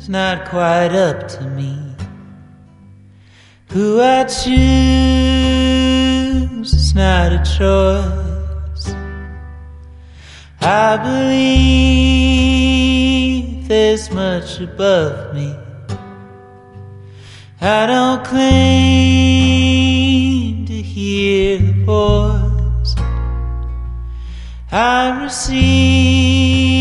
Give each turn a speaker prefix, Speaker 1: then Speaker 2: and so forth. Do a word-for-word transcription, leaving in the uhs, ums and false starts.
Speaker 1: is not quite up to me. Who I choose is not a choice. I believe there's much above me. I don't claim to hear the voice. I receive